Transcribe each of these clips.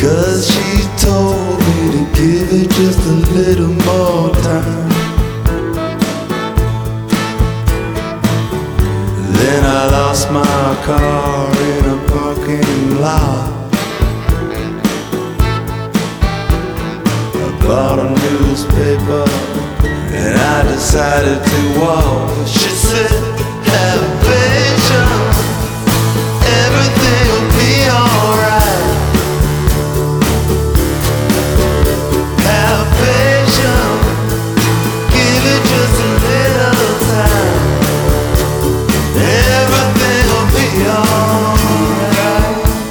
'cause she told me to give it just a little more time. Then I lost my car in a parking lot. I bought a newspaper and I decided to walk. She said, have patience, everything will be alright. Have patience, give it just a little time. Everything will be alright.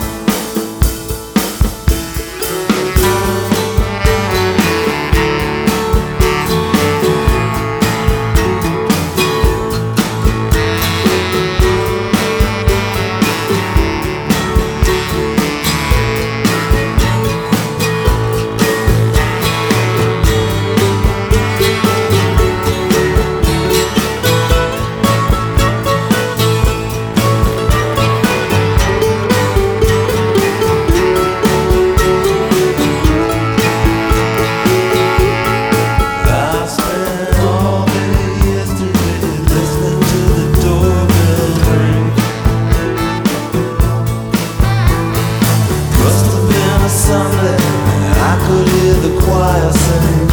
Sunday, I could hear the choir sing.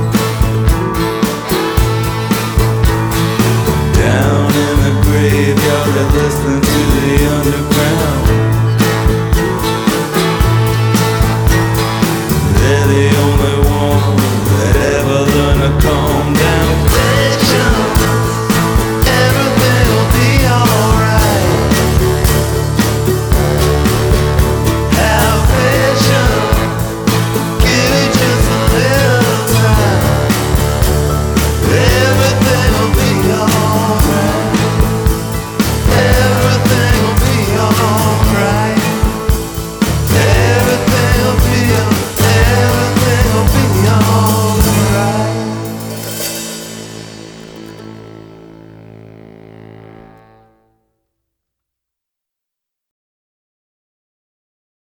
Down in the graveyard, they're listening to the underground. They're the only one